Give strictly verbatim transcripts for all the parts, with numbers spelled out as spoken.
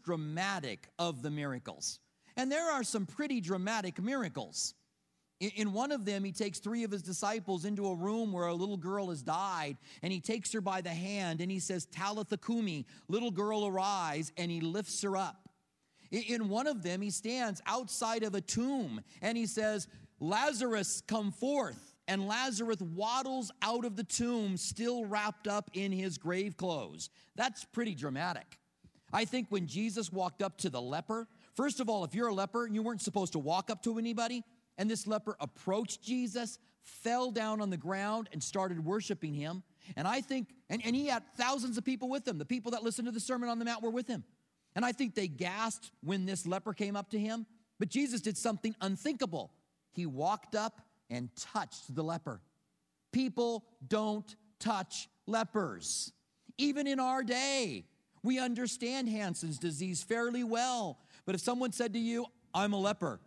dramatic of the miracles. And there are some pretty dramatic miracles. In one of them, he takes three of his disciples into a room where a little girl has died, and he takes her by the hand, and he says, Talitha Kumi, little girl, arise, and he lifts her up. In one of them, he stands outside of a tomb, and he says, Lazarus, come forth. And Lazarus waddles out of the tomb, still wrapped up in his grave clothes. That's pretty dramatic. I think when Jesus walked up to the leper, first of all, if you're a leper and you weren't supposed to walk up to anybody, and this leper approached Jesus, fell down on the ground, and started worshiping him. And I think, and, and he had thousands of people with him. The people that listened to the Sermon on the Mount were with him. And I think they gasped when this leper came up to him. But Jesus did something unthinkable. He walked up and touched the leper. People don't touch lepers. Even in our day, we understand Hansen's disease fairly well. But if someone said to you, I'm a leper,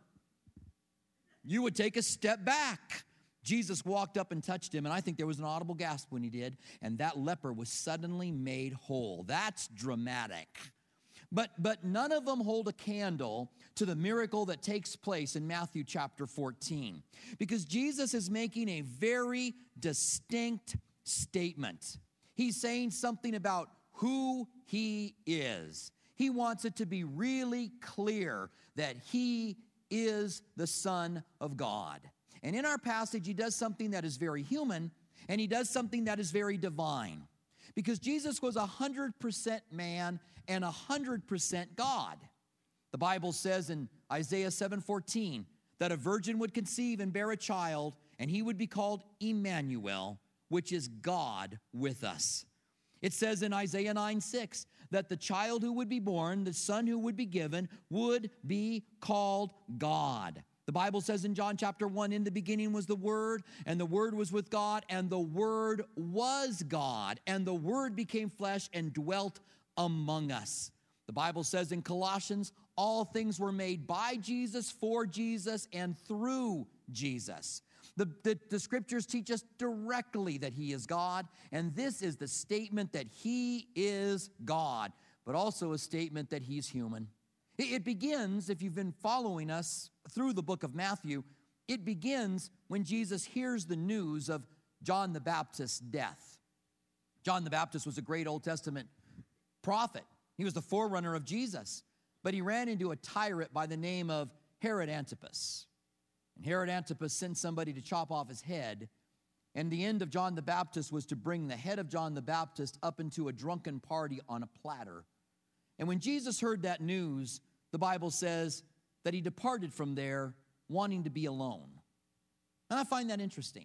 you would take a step back. Jesus walked up and touched him, and I think there was an audible gasp when he did, and that leper was suddenly made whole. That's dramatic. But, but none of them hold a candle to the miracle that takes place in Matthew chapter fourteen, because Jesus is making a very distinct statement. He's saying something about who he is. He wants it to be really clear that he is the Son of God. And in our passage, he does something that is very human, and he does something that is very divine. Because Jesus was one hundred percent man and one hundred percent God. The Bible says in Isaiah seven fourteen that a virgin would conceive and bear a child, and he would be called Emmanuel, which is God with us. It says in Isaiah nine six that the child who would be born, the son who would be given, would be called God. The Bible says in John chapter one, in the beginning was the Word, and the Word was with God, and the Word was God, and the Word became flesh and dwelt among us. The Bible says in Colossians, all things were made by Jesus, for Jesus, and through Jesus. The, the, the scriptures teach us directly that he is God, and this is the statement that he is God, but also a statement that he's human. It, it begins, if you've been following us through the book of Matthew, it begins when Jesus hears the news of John the Baptist's death. John the Baptist was a great Old Testament prophet. He was the forerunner of Jesus, but he ran into a tyrant by the name of Herod Antipas. And Herod Antipas sent somebody to chop off his head, and the end of John the Baptist was to bring the head of John the Baptist up into a drunken party on a platter. And when Jesus heard that news, the Bible says that he departed from there wanting to be alone. And I find that interesting.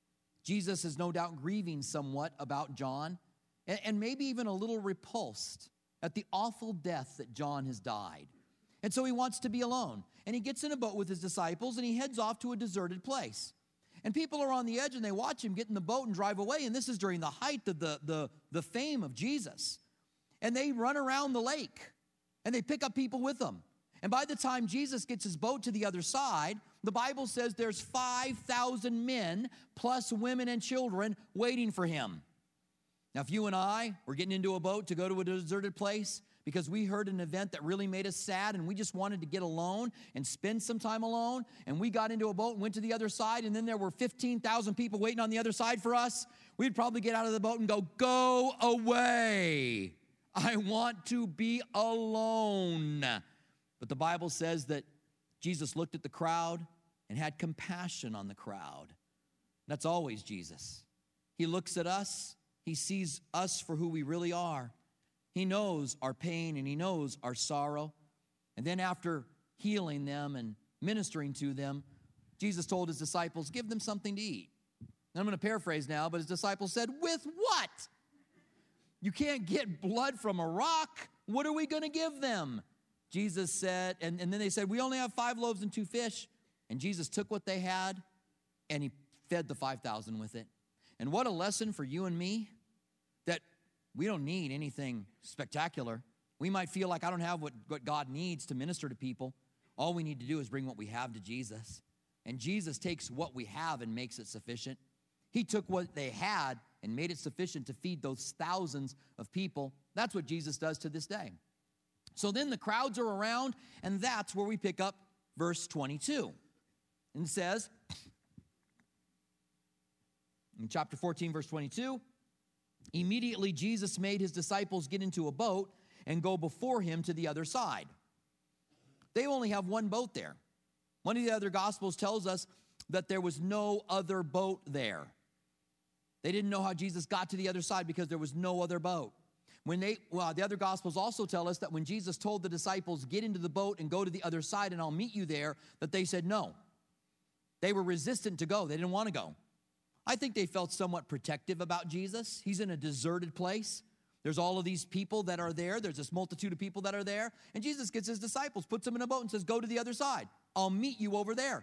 Jesus is no doubt grieving somewhat about John, and, and maybe even a little repulsed at the awful death that John has died. And so he wants to be alone. And he gets in a boat with his disciples, and he heads off to a deserted place. And people are on the edge, and they watch him get in the boat and drive away. And this is during the height of the, the, the fame of Jesus. And they run around the lake, and they pick up people with them. And by the time Jesus gets his boat to the other side, the Bible says there's five thousand men, plus women and children, waiting for him. Now, if you and I were getting into a boat to go to a deserted place because we heard an event that really made us sad and we just wanted to get alone and spend some time alone, and we got into a boat and went to the other side, and then there were fifteen thousand people waiting on the other side for us, we'd probably get out of the boat and go, go away. I want to be alone. But the Bible says that Jesus looked at the crowd and had compassion on the crowd. That's always Jesus. He looks at us. He sees us for who we really are. He knows our pain and he knows our sorrow. And then after healing them and ministering to them, Jesus told his disciples, give them something to eat. And I'm going to paraphrase now, but his disciples said, with what? You can't get blood from a rock. What are we going to give them? Jesus said, and, and then they said, we only have five loaves and two fish. And Jesus took what they had and he fed the five thousand with it. And what a lesson for you and me, that we don't need anything spectacular. We might feel like I don't have what, what God needs to minister to people. All we need to do is bring what we have to Jesus. And Jesus takes what we have and makes it sufficient. He took what they had and made it sufficient to feed those thousands of people. That's what Jesus does to this day. So then the crowds are around, and that's where we pick up verse twenty-two. And it says, in chapter fourteen, verse twenty-two, immediately Jesus made his disciples get into a boat and go before him to the other side. They only have one boat there. One of the other Gospels tells us that there was no other boat there. They didn't know how Jesus got to the other side because there was no other boat. When they, well, the other Gospels also tell us that when Jesus told the disciples, get into the boat and go to the other side and I'll meet you there, that they said no. They were resistant to go. They didn't want to go. I think they felt somewhat protective about Jesus. He's in a deserted place. There's all of these people that are there. There's this multitude of people that are there. And Jesus gets his disciples, puts them in a boat and says, go to the other side. I'll meet you over there.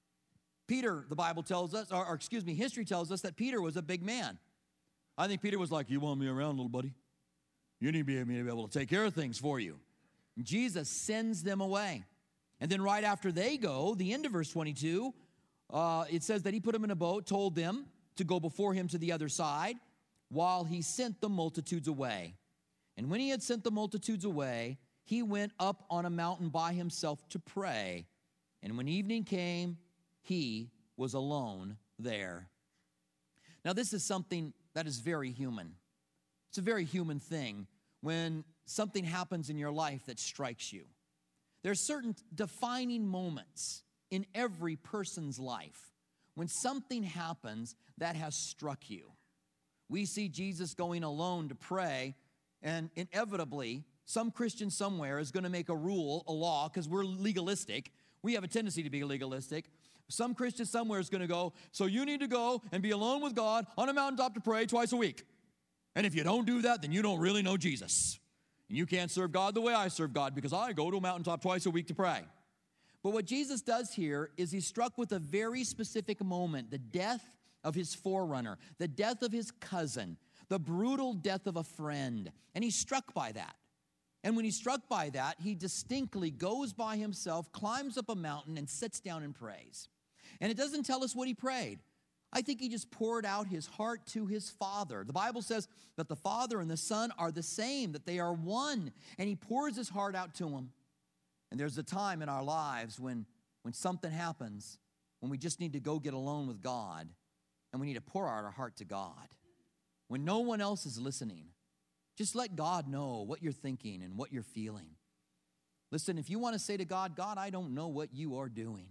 Peter, the Bible tells us, or, or excuse me, history tells us that Peter was a big man. I think Peter was like, you want me around, little buddy? You need to be able to take care of things for you. And Jesus sends them away. And then right after they go, the end of verse twenty-two, uh, it says that he put them in a boat, told them to go before him to the other side, while he sent the multitudes away. And when he had sent the multitudes away, he went up on a mountain by himself to pray. And when evening came, he was alone there. Now, this is something that is very human. It's a very human thing when something happens in your life that strikes you. There are certain defining moments in every person's life when something happens that has struck you. We see Jesus going alone to pray, and inevitably, some Christian somewhere is going to make a rule, a law, because we're legalistic. We have a tendency to be legalistic. Some Christian somewhere is going to go, so you need to go and be alone with God on a mountaintop to pray twice a week. And if you don't do that, then you don't really know Jesus. And you can't serve God the way I serve God because I go to a mountaintop twice a week to pray. But what Jesus does here is he's struck with a very specific moment, the death of his forerunner, the death of his cousin, the brutal death of a friend. And he's struck by that. And when he's struck by that, he distinctly goes by himself, climbs up a mountain, and sits down and prays. And it doesn't tell us what he prayed. I think he just poured out his heart to his Father. The Bible says that the Father and the Son are the same, that they are one. And he pours his heart out to him. And there's a time in our lives when, when something happens, when we just need to go get alone with God, and we need to pour out our heart to God. When no one else is listening, just let God know what you're thinking and what you're feeling. Listen, if you want to say to God, God, I don't know what you are doing,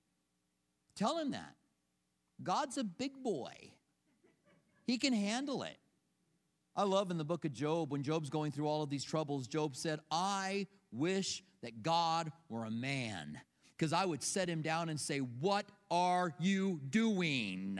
tell him that. God's a big boy. He can handle it. I love in the book of Job, when Job's going through all of these troubles, Job said, I wish that God were a man, because I would set him down and say, what are you doing?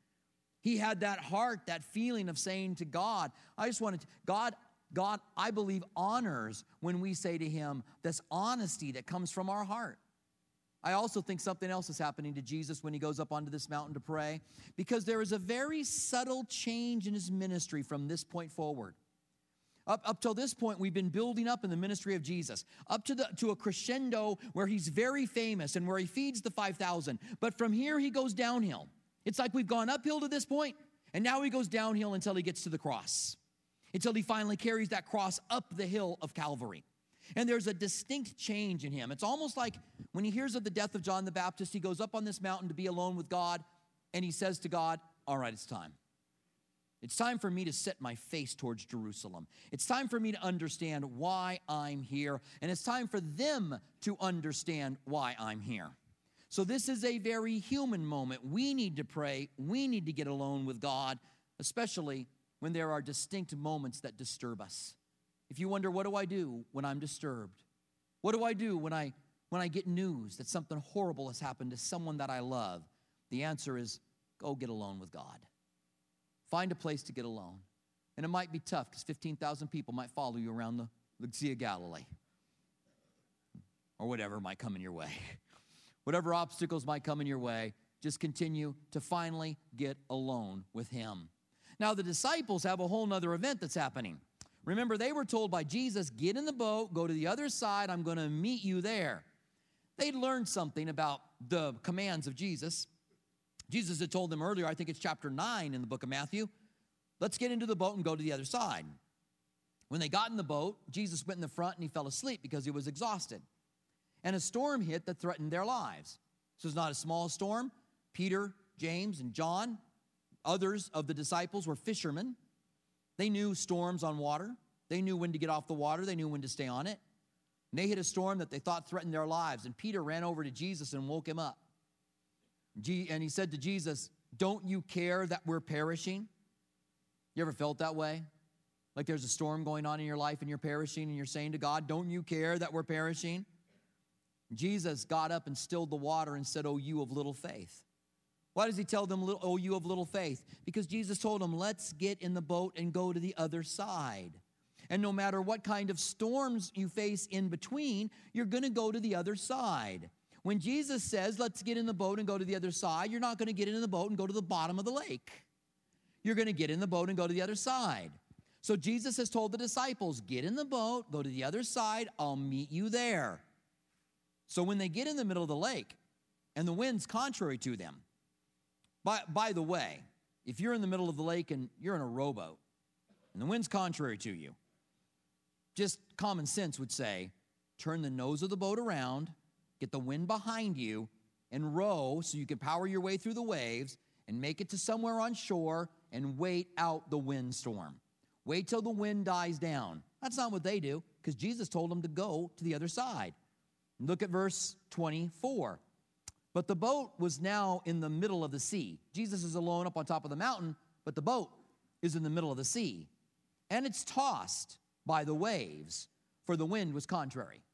He had that heart, that feeling of saying to God, I just wanted to, God, God, I believe honors when we say to him this honesty that comes from our heart. I also think something else is happening to Jesus when he goes up onto this mountain to pray, because there is a very subtle change in his ministry from this point forward. Up, up till this point, we've been building up in the ministry of Jesus, up to, the, to a crescendo where he's very famous and where he feeds the five thousand. But from here, he goes downhill. It's like we've gone uphill to this point, and now he goes downhill until he gets to the cross, until he finally carries that cross up the hill of Calvary. And there's a distinct change in him. It's almost like when he hears of the death of John the Baptist, he goes up on this mountain to be alone with God, and he says to God, all right, it's time. It's time for me to set my face towards Jerusalem. It's time for me to understand why I'm here, and it's time for them to understand why I'm here. So this is a very human moment. We need to pray. We need to get alone with God, especially when there are distinct moments that disturb us. If you wonder, what do I do when I'm disturbed? What do I do when I, when I get news that something horrible has happened to someone that I love? The answer is, go get alone with God. Find a place to get alone. And it might be tough because fifteen thousand people might follow you around the, the Sea of Galilee. Or whatever might come in your way. Whatever obstacles might come in your way, just continue to finally get alone with him. Now, the disciples have a whole nother event that's happening. Remember, they were told by Jesus, get in the boat, go to the other side, I'm going to meet you there. They'd learned something about the commands of Jesus. Jesus had told them earlier, I think it's chapter nine in the book of Matthew, let's get into the boat and go to the other side. When they got in the boat, Jesus went in the front and he fell asleep because he was exhausted. And a storm hit that threatened their lives. This was not a small storm. Peter, James, and John, others of the disciples, were fishermen. They knew storms on water. They knew when to get off the water. They knew when to stay on it. And they hit a storm that they thought threatened their lives. And Peter ran over to Jesus and woke him up. And he said to Jesus, "Don't you care that we're perishing?" You ever felt that way? Like there's a storm going on in your life and you're perishing and you're saying to God, "Don't you care that we're perishing?" Jesus got up and stilled the water and said, "Oh, you of little faith." Why does he tell them, "Oh, you of little faith"? Because Jesus told them, let's get in the boat and go to the other side. And no matter what kind of storms you face in between, you're going to go to the other side. When Jesus says, let's get in the boat and go to the other side, you're not going to get in the boat and go to the bottom of the lake. You're going to get in the boat and go to the other side. So Jesus has told the disciples, get in the boat, go to the other side, I'll meet you there. So when they get in the middle of the lake and the wind's contrary to them, by, by the way, if you're in the middle of the lake and you're in a rowboat and the wind's contrary to you, just common sense would say, turn the nose of the boat around, get the wind behind you, and row so you can power your way through the waves and make it to somewhere on shore and wait out the windstorm. Wait till the wind dies down. That's not what they do, because Jesus told them to go to the other side. Look at verse twenty-four. But the boat was now in the middle of the sea. Jesus is alone up on top of the mountain, but the boat is in the middle of the sea. And it's tossed by the waves, for the wind was contrary.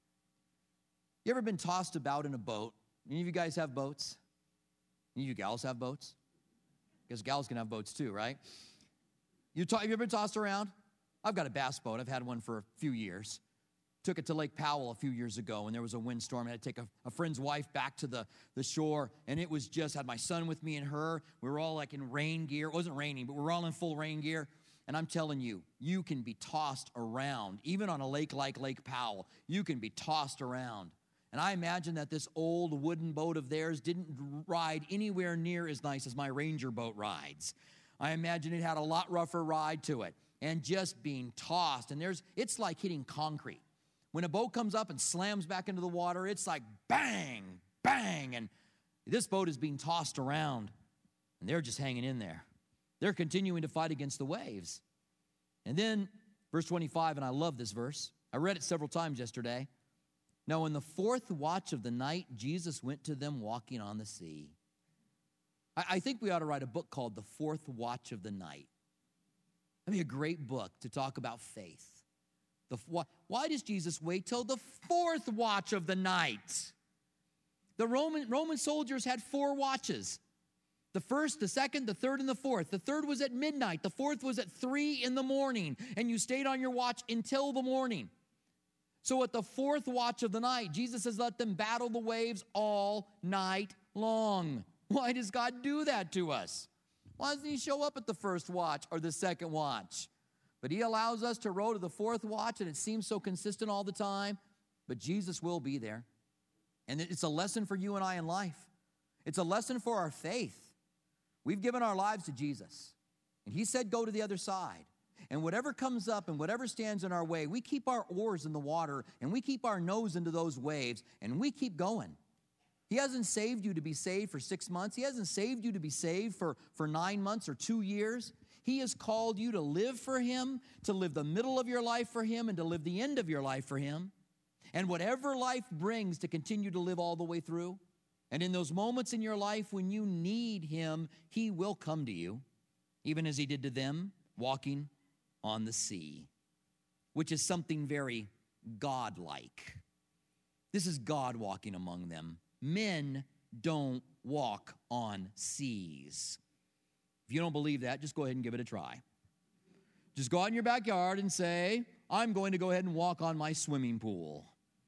You ever been tossed about in a boat? Any of you guys have boats? Any of you gals have boats? Because gals can have boats too, right? You, to- have you ever been tossed around? I've got a bass boat. I've had one for a few years. Took it to Lake Powell a few years ago when there was a windstorm. I had to take a, a friend's wife back to the, the shore, and it was just, had my son with me and her. We were all like in rain gear. It wasn't raining, but we were all in full rain gear. And I'm telling you, you can be tossed around. Even on a lake like Lake Powell, you can be tossed around. And I imagine that this old wooden boat of theirs didn't ride anywhere near as nice as my Ranger boat rides. I imagine it had a lot rougher ride to it. And just being tossed. And there's, it's like hitting concrete. When a boat comes up and slams back into the water, it's like bang, bang. And this boat is being tossed around. And they're just hanging in there. They're continuing to fight against the waves. And then, verse twenty-five, and I love this verse. I read it several times yesterday. Now, in the fourth watch of the night, Jesus went to them walking on the sea. I, I think we ought to write a book called The Fourth Watch of the Night. That'd be a great book to talk about faith. The, why, why does Jesus wait till the fourth watch of the night? The Roman, Roman soldiers had four watches. The first, the second, the third, and the fourth. The third was at midnight. The fourth was at three in the morning. And you stayed on your watch until the morning. So at the fourth watch of the night, Jesus has let them battle the waves all night long. Why does God do that to us? Why doesn't he show up at the first watch or the second watch? But he allows us to row to the fourth watch, and it seems so consistent all the time. But Jesus will be there. And it's a lesson for you and I in life. It's a lesson for our faith. We've given our lives to Jesus. And he said, go to the other side. And whatever comes up and whatever stands in our way, we keep our oars in the water and we keep our nose into those waves and we keep going. He hasn't saved you to be saved for six months. He hasn't saved you to be saved for, for nine months or two years. He has called you to live for him, to live the middle of your life for him, and to live the end of your life for him. And whatever life brings, to continue to live all the way through. And in those moments in your life when you need him, he will come to you, even as he did to them, walking on the sea, which is something very God-like. This is God walking among them. Men don't walk on seas. If you don't believe that, just go ahead and give it a try. Just go out in your backyard and say, I'm going to go ahead and walk on my swimming pool.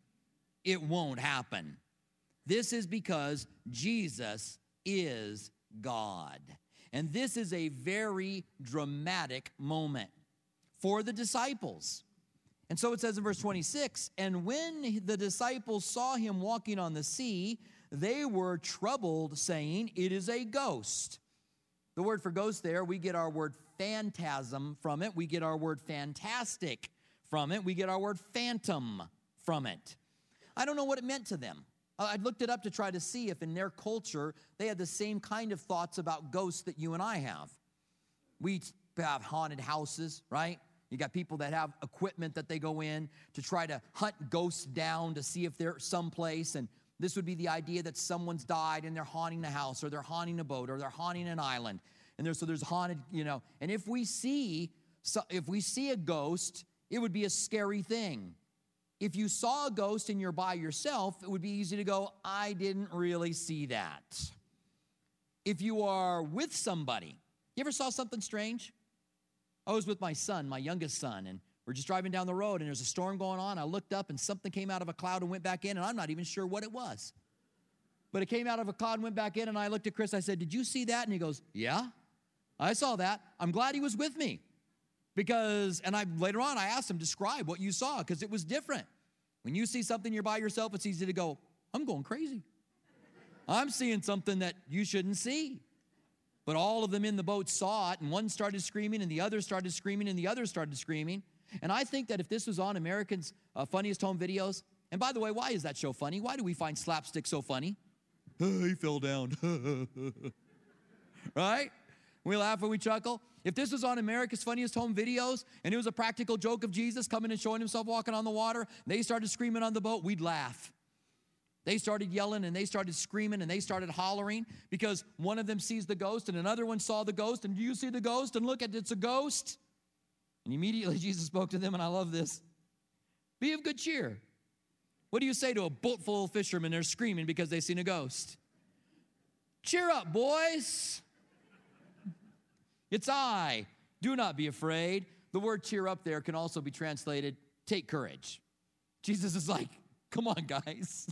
It won't happen. This is because Jesus is God. And this is a very dramatic moment for the disciples. And so it says in verse twenty-six, and when the disciples saw him walking on the sea, they were troubled, saying, it is a ghost. The word for ghost there, we get our word phantasm from it. We get our word fantastic from it. We get our word phantom from it. I don't know what it meant to them. I looked it up to try to see if in their culture they had the same kind of thoughts about ghosts that you and I have. We have haunted houses, right? You got people that have equipment that they go in to try to hunt ghosts down to see if they're someplace. And this would be the idea that someone's died and they're haunting the house, or they're haunting a boat, or they're haunting an island. And there's, so there's haunted, you know. And if we see, so if we see a ghost, it would be a scary thing. If you saw a ghost and you're by yourself, it would be easy to go, I didn't really see that. If you are with somebody, you ever saw something strange? I was with my son, my youngest son, and we're just driving down the road, and there's a storm going on. I looked up, and something came out of a cloud and went back in, and I'm not even sure what it was. But it came out of a cloud and went back in, and I looked at Chris. I said, did you see that? And he goes, yeah, I saw that. I'm glad he was with me. Because, and I later on, I asked him, describe what you saw, because it was different. When you see something, you're by yourself, it's easy to go, I'm going crazy. I'm seeing something that you shouldn't see. But all of them in the boat saw it, and one started screaming, and the other started screaming, and the other started screaming. And I think that if this was on America's uh, Funniest Home Videos, and by the way, why is that show funny? Why do we find slapstick so funny? Oh, he fell down. Right? We laugh and we chuckle. If this was on America's Funniest Home Videos, and it was a practical joke of Jesus coming and showing himself walking on the water, and they started screaming on the boat, we'd laugh. They started yelling, and they started screaming, and they started hollering because one of them sees the ghost, and another one saw the ghost, and do you see the ghost? And look at it, it's a ghost. And immediately Jesus spoke to them, and I love this. Be of good cheer. What do you say to a boat full of fishermen? They're screaming because they've seen a ghost. Cheer up, boys. It's I. Do not be afraid. The word cheer up there can also be translated, take courage. Jesus is like, come on, guys.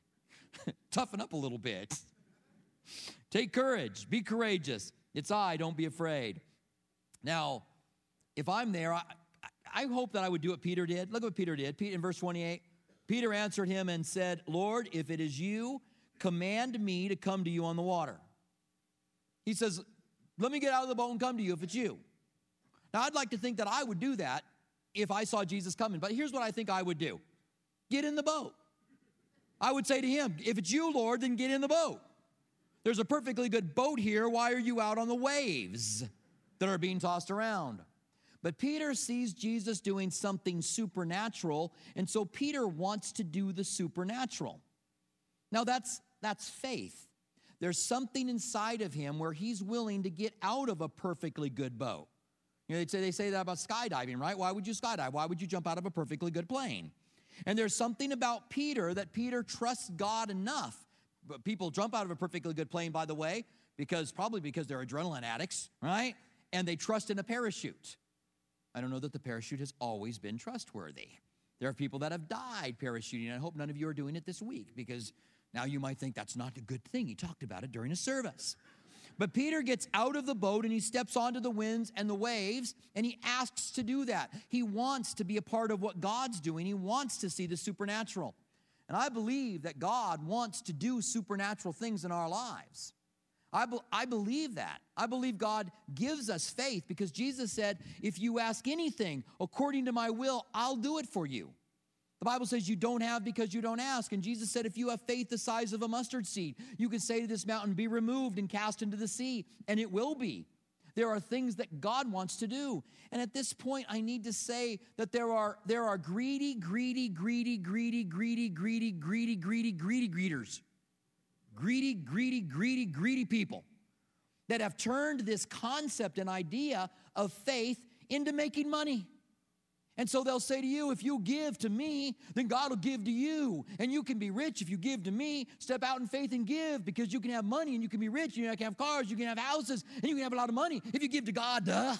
Toughen up a little bit. Take courage. Be courageous. It's I. Don't be afraid. Now, if I'm there, I, I hope that I would do what Peter did. Look what Peter did. Peter, in verse twenty-eight, Peter answered him and said, Lord, if it is you, command me to come to you on the water. He says, let me get out of the boat and come to you if it's you. Now, I'd like to think that I would do that if I saw Jesus coming. But here's what I think I would do. Get in the boat. I would say to him, if it's you, Lord, then get in the boat. There's a perfectly good boat here. Why are you out on the waves that are being tossed around? But Peter sees Jesus doing something supernatural, and so Peter wants to do the supernatural. Now, that's, that's faith. There's something inside of him where he's willing to get out of a perfectly good boat. You know, they say, they say that about skydiving, right? Why would you skydive? Why would you jump out of a perfectly good plane? And there's something about Peter that Peter trusts God enough. But people jump out of a perfectly good plane, by the way, because probably because they're adrenaline addicts, right? And they trust in a parachute. I don't know that the parachute has always been trustworthy. There are people that have died parachuting. I hope none of you are doing it this week, because now you might think that's not a good thing. He talked about it during a service. But Peter gets out of the boat and he steps onto the winds and the waves, and he asks to do that. He wants to be a part of what God's doing. He wants to see the supernatural. And I believe that God wants to do supernatural things in our lives. I, be, I believe that. I believe God gives us faith because Jesus said, if you ask anything according to my will, I'll do it for you. The Bible says you don't have because you don't ask. And Jesus said, if you have faith the size of a mustard seed, you can say to this mountain, be removed and cast into the sea, and it will be. There are things that God wants to do. And at this point, I need to say that there are, there are greedy, greedy, greedy, greedy, greedy, greedy, greedy, greedy, greedy greeters. Greedy, greedy, greedy, greedy people that have turned this concept and idea of faith into making money. And so they'll say to you, if you give to me, then God will give to you. And you can be rich if you give to me. Step out in faith and give, because you can have money and you can be rich. You can have cars, you can have houses, and you can have a lot of money if you give to God. Duh.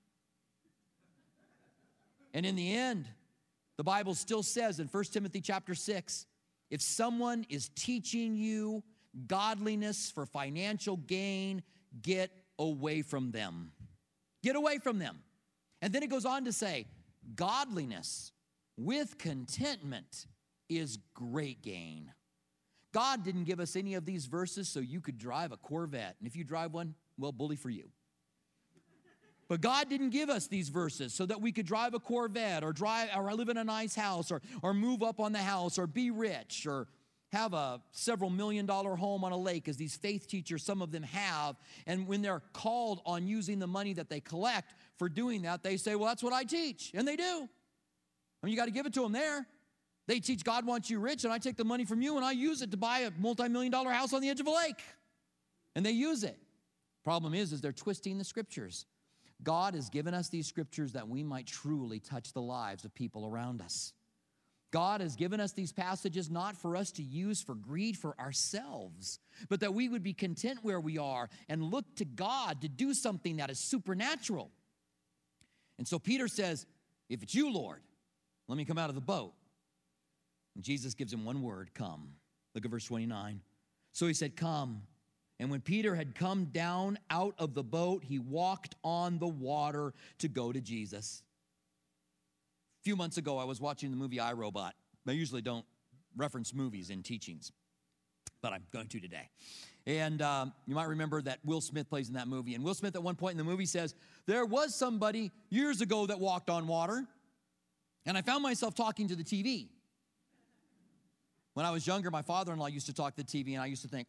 And in the end, the Bible still says in First Timothy chapter six, if someone is teaching you godliness for financial gain, get away from them. Get away from them. And then it goes on to say, godliness with contentment is great gain. God didn't give us any of these verses so you could drive a Corvette. And if you drive one, well, bully for you. But God didn't give us these verses so that we could drive a Corvette or drive or live in a nice house or, or move up on the house or be rich or have a several million dollar home on a lake, as these faith teachers, some of them have. And when they're called on using the money that they collect for doing that, they say, well, that's what I teach. And they do. I mean, you got to give it to them there. They teach God wants you rich, and I take the money from you and I use it to buy a multi-million dollar house on the edge of a lake. And they use it. Problem is, is they're twisting the scriptures. God has given us these scriptures that we might truly touch the lives of people around us. God has given us these passages not for us to use for greed for ourselves, but that we would be content where we are and look to God to do something that is supernatural. And so Peter says, if it's you, Lord, let me come out of the boat. And Jesus gives him one word, come. Look at verse twenty-nine. So he said, come. And when Peter had come down out of the boat, he walked on the water to go to Jesus. A few months ago, I was watching the movie iRobot. I usually don't reference movies in teachings, but I'm going to today. And um, you might remember that Will Smith plays in that movie. And Will Smith at one point in the movie says, there was somebody years ago that walked on water, and I found myself talking to the T V. When I was younger, my father-in-law used to talk to the T V, and I used to think,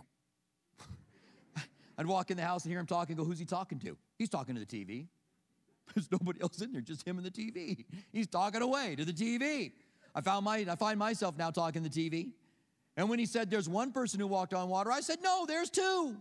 I'd walk in the house and hear him talking and go, who's he talking to? He's talking to the T V. There's nobody else in there, just him and the T V. He's talking away to the T V. I found my, I find myself now talking to the T V. And when he said there's one person who walked on water, I said, no, there's two.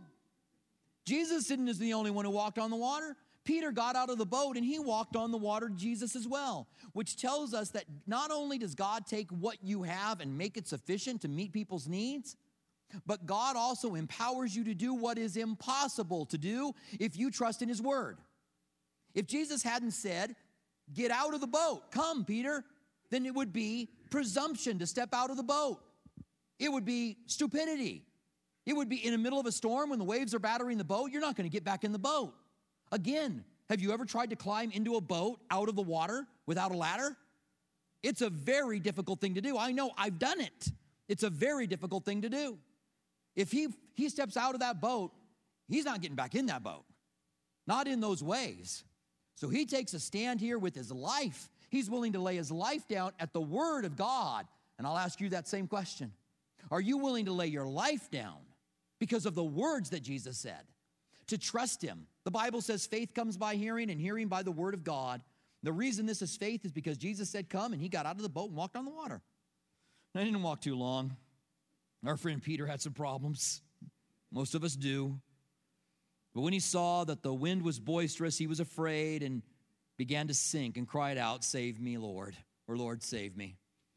Jesus isn't the only one who walked on the water. Peter got out of the boat and he walked on the water to Jesus as well, which tells us that not only does God take what you have and make it sufficient to meet people's needs, but God also empowers you to do what is impossible to do if you trust in his word. If Jesus hadn't said, get out of the boat, come, Peter, then it would be presumption to step out of the boat. It would be stupidity. It would be in the middle of a storm when the waves are battering the boat. You're not going to get back in the boat. Again, have you ever tried to climb into a boat out of the water without a ladder? It's a very difficult thing to do. I know, I've done it. It's a very difficult thing to do. If he, he steps out of that boat, he's not getting back in that boat. Not in those ways. So he takes a stand here with his life. He's willing to lay his life down at the word of God. And I'll ask you that same question. Are you willing to lay your life down because of the words that Jesus said? To trust him. The Bible says faith comes by hearing and hearing by the word of God. The reason this is faith is because Jesus said come, and he got out of the boat and walked on the water. And I didn't walk too long. Our friend Peter had some problems. Most of us do. But when he saw that the wind was boisterous, he was afraid and began to sink and cried out, save me, Lord, or Lord, save me.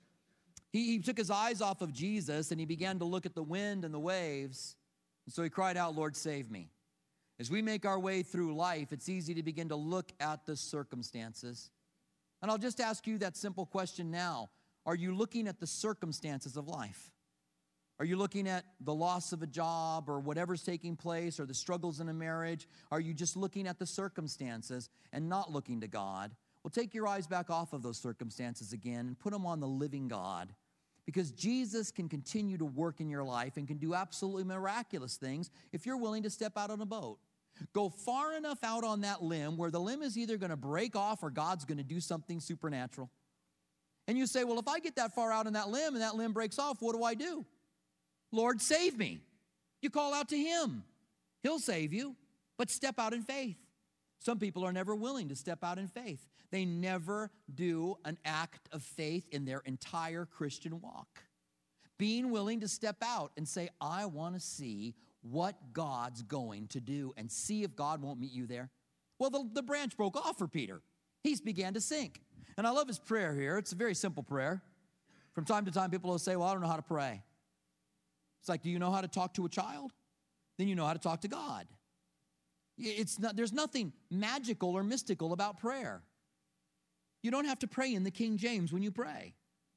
He, he took his eyes off of Jesus and he began to look at the wind and the waves. And so he cried out, Lord, save me. As we make our way through life, it's easy to begin to look at the circumstances. And I'll just ask you that simple question now. Are you looking at the circumstances of life? Are you looking at the loss of a job or whatever's taking place or the struggles in a marriage? Are you just looking at the circumstances and not looking to God? Well, take your eyes back off of those circumstances again and put them on the living God, because Jesus can continue to work in your life and can do absolutely miraculous things if you're willing to step out on a boat. Go far enough out on that limb where the limb is either going to break off or God's going to do something supernatural. And you say, well, if I get that far out on that limb and that limb breaks off, what do I do? Lord, save me. You call out to him. He'll save you, but step out in faith. Some people are never willing to step out in faith. They never do an act of faith in their entire Christian walk. Being willing to step out and say, I want to see what God's going to do and see if God won't meet you there. Well, the, the branch broke off for Peter. He began to sink. And I love his prayer here. It's a very simple prayer. From time to time, people will say, well, I don't know how to pray. It's like, do you know how to talk to a child? Then you know how to talk to God. It's not, there's nothing magical or mystical about prayer. You don't have to pray in the King James when you pray.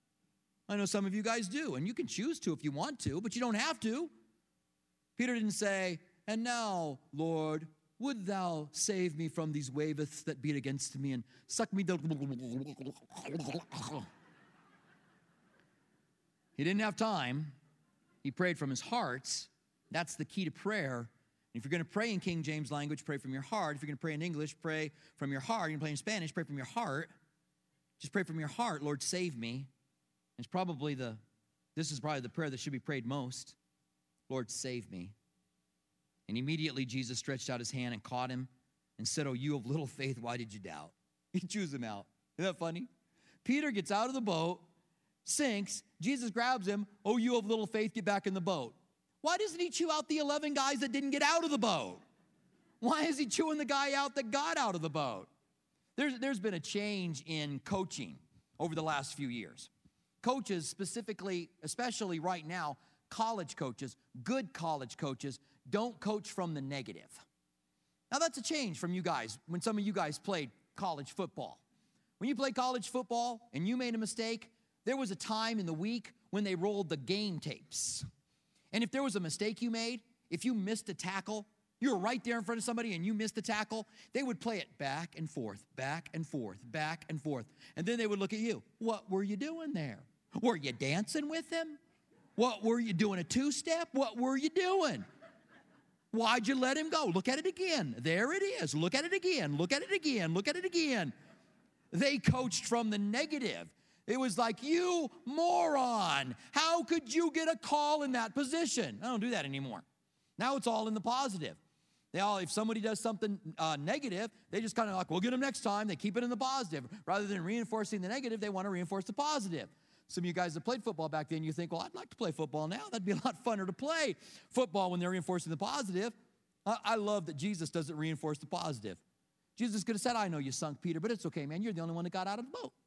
I know some of you guys do, and you can choose to if you want to, but you don't have to. Peter didn't say, and now, Lord, would thou save me from these waves that beat against me and suck me the... He didn't have time. He prayed from his heart. That's the key to prayer. If you're going to pray in King James language, pray from your heart. If you're going to pray in English, pray from your heart. You're going to pray in Spanish, pray from your heart. Just pray from your heart, Lord, save me. It's probably the, this is probably the prayer that should be prayed most. Lord, save me. And immediately Jesus stretched out his hand and caught him and said, oh, you of little faith, why did you doubt? He chews him out. Isn't that funny? Peter gets out of the boat, sinks. Jesus grabs him. Oh, you of little faith, get back in the boat. Why doesn't he chew out the eleven guys that didn't get out of the boat? Why is he chewing the guy out that got out of the boat? There's, there's been a change in coaching over the last few years. Coaches specifically, especially right now, college coaches, good college coaches, don't coach from the negative. Now that's a change from you guys when some of you guys played college football. When you played college football and you made a mistake, there was a time in the week when they rolled the game tapes. And if there was a mistake you made, if you missed a tackle, you were right there in front of somebody and you missed the tackle, they would play it back and forth, back and forth, back and forth. And then they would look at you. What were you doing there? Were you dancing with him? What were you doing, a two-step? What were you doing? Why'd you let him go? Look at it again. There it is. Look at it again. Look at it again. Look at it again. They coached from the negative. It was like, you moron. How could you get a call in that position? I don't do that anymore. Now it's all in the positive. They all, if somebody does something uh, negative, they just kind of like, we'll get them next time. They keep it in the positive. Rather than reinforcing the negative, they want to reinforce the positive. Some of you guys that played football back then, you think, well, I'd like to play football now. That'd be a lot funner to play football when they're reinforcing the positive. I, I love that Jesus doesn't reinforce the positive. Jesus could have said, I know you sunk, Peter, but it's okay, man. You're the only one that got out of the boat.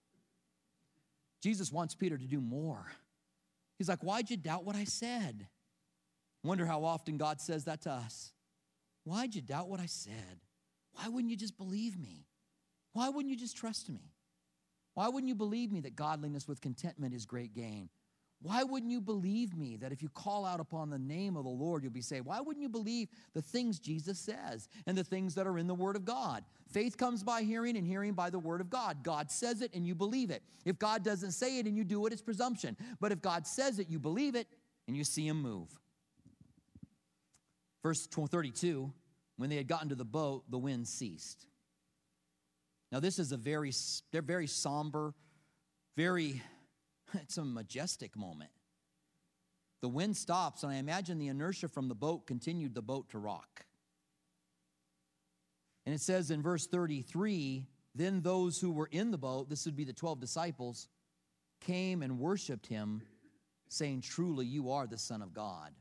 Jesus wants Peter to do more. He's like, why'd you doubt what I said? Wonder how often God says that to us. Why'd you doubt what I said? Why wouldn't you just believe me? Why wouldn't you just trust me? Why wouldn't you believe me that godliness with contentment is great gain? Why wouldn't you believe me that if you call out upon the name of the Lord, you'll be saved? Why wouldn't you believe the things Jesus says and the things that are in the Word of God? Faith comes by hearing and hearing by the Word of God. God says it and you believe it. If God doesn't say it and you do it, it's presumption. But if God says it, you believe it and you see him move. Verse thirty-two, when they had gotten to the boat, the wind ceased. Now this is a very, they're very somber, very... It's a majestic moment. The wind stops, and I imagine the inertia from the boat continued the boat to rock. And it says in verse thirty-three, then those who were in the boat, this would be the twelve disciples, came and worshiped him, saying, truly, you are the Son of God.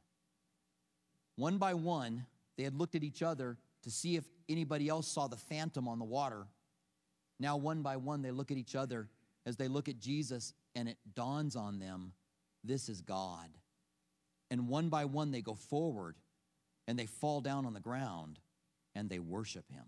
One by one, they had looked at each other to see if anybody else saw the phantom on the water. Now, one by one, they look at each other as they look at Jesus, and it dawns on them, this is God. And one by one, they go forward, and they fall down on the ground, and they worship him.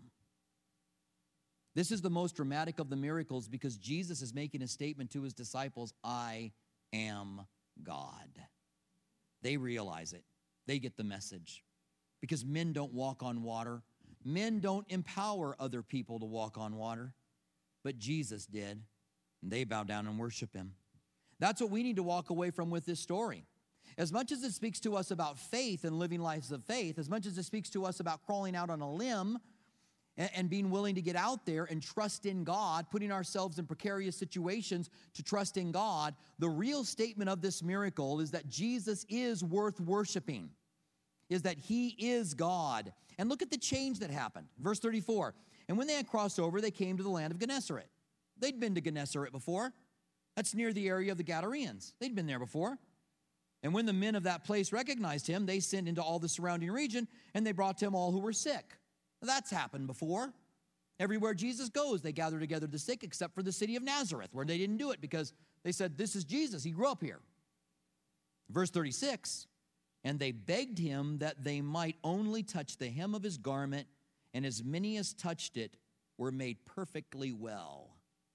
This is the most dramatic of the miracles because Jesus is making a statement to his disciples, I am God. They realize it. They get the message. Because men don't walk on water. Men don't empower other people to walk on water. But Jesus did. And they bow down and worship him. That's what we need to walk away from with this story. As much as it speaks to us about faith and living lives of faith, as much as it speaks to us about crawling out on a limb and, and being willing to get out there and trust in God, putting ourselves in precarious situations to trust in God, the real statement of this miracle is that Jesus is worth worshiping, is that he is God. And look at the change that happened. Verse thirty-four, and when they had crossed over, they came to the land of Gennesaret. They'd been to Gennesaret before. That's near the area of the Gadarenes. They'd been there before. And when the men of that place recognized him, they sent into all the surrounding region, and they brought to him all who were sick. That's happened before. Everywhere Jesus goes, they gather together the sick, except for the city of Nazareth, where they didn't do it because they said, this is Jesus. He grew up here. Verse thirty-six, and they begged him that they might only touch the hem of his garment, and as many as touched it were made perfectly well.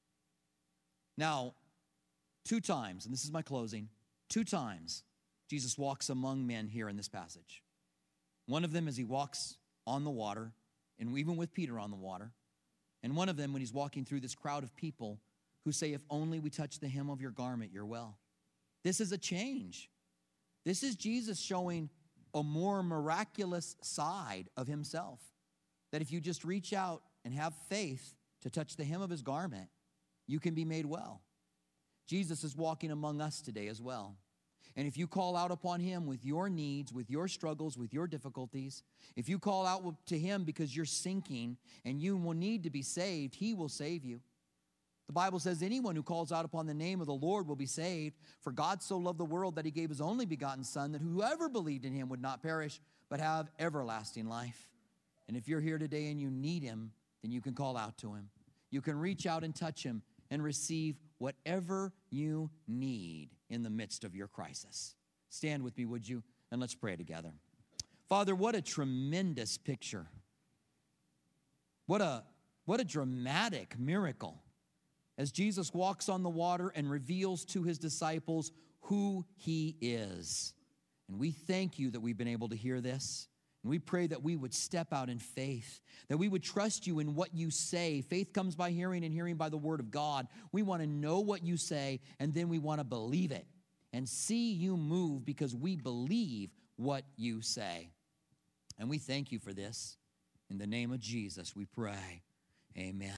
Now, two times, and this is my closing, two times Jesus walks among men here in this passage. One of them as he walks on the water, and even with Peter on the water. And one of them when he's walking through this crowd of people who say, if only we touch the hem of your garment, you're well. This is a change. This is Jesus showing a more miraculous side of himself. That if you just reach out and have faith to touch the hem of his garment, you can be made well. Jesus is walking among us today as well. And if you call out upon him with your needs, with your struggles, with your difficulties, if you call out to him because you're sinking and you will need to be saved, he will save you. The Bible says anyone who calls out upon the name of the Lord will be saved. For God so loved the world that he gave his only begotten Son, that whoever believed in him would not perish, but have everlasting life. And if you're here today and you need him, then you can call out to him. You can reach out and touch him and receive whatever you need in the midst of your crisis. Stand with me, would you? And let's pray together. Father, what a tremendous picture. What a, what a dramatic miracle as Jesus walks on the water and reveals to his disciples who he is. And we thank you that we've been able to hear this. And we pray that we would step out in faith, that we would trust you in what you say. Faith comes by hearing, and hearing by the word of God. We want to know what you say, and then we want to believe it and see you move because we believe what you say. And we thank you for this. In the name of Jesus, we pray. Amen.